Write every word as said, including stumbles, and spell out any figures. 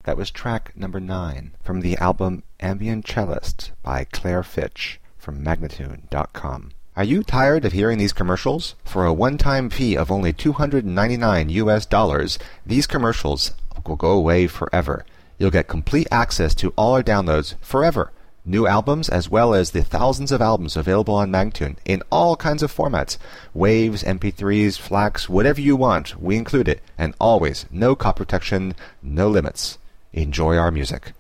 That was track number nine from the album Ambient Cellist by Claire Fitch from Magnatune dot com. Are you tired of hearing these commercials? For a one-time fee of only two hundred ninety-nine U S dollars, these commercials will go away forever. You'll get complete access to all our downloads forever. New albums as well as the thousands of albums available on Magnatune in all kinds of formats. Waves, M P threes, FLACs, whatever you want, we include it. And always, no copy protection, no limits. Enjoy our music.